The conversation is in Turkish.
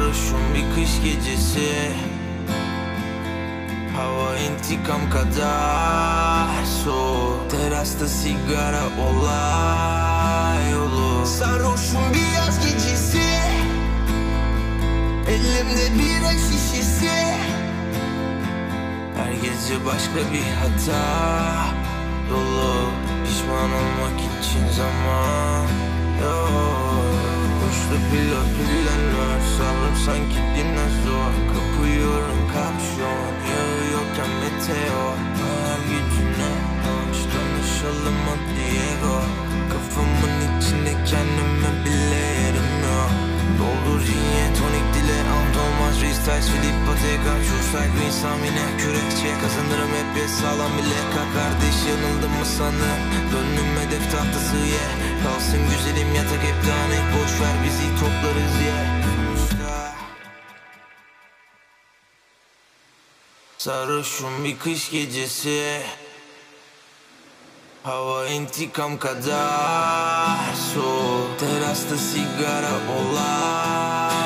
Sarhoşum bir kış gecesi, hava intikam kadar soğuk. Terasta sigara olay yolu. Sarhoşum bir yaz gecesi, elimde bira şişesi. Her gece başka bir hata dolu. Pişman olmak için zaman yok. Boşta pilotlar salım sanki dinozor. Kapıyorum kapşon, yağıyorken meteor. Hayal gücüne hoş, tanışalım o Diego. Kafamın içinde kendime bile yerim yok. Doldur gin tonik dile ant olmaz. Restyle Filippo tekrar şursay bir insan yine kürekçe. Kazanırım hep bir sağlam bile. Kardeş yanıldım mı sanırım. Döndüm hedef tahtası ye. Kalsın güzelim yatak hep tane. Boş ver bizi toplarız ye. Sarhoşum bir kış gecesi, hava intikam kadar soğuk. Terasta sigara olay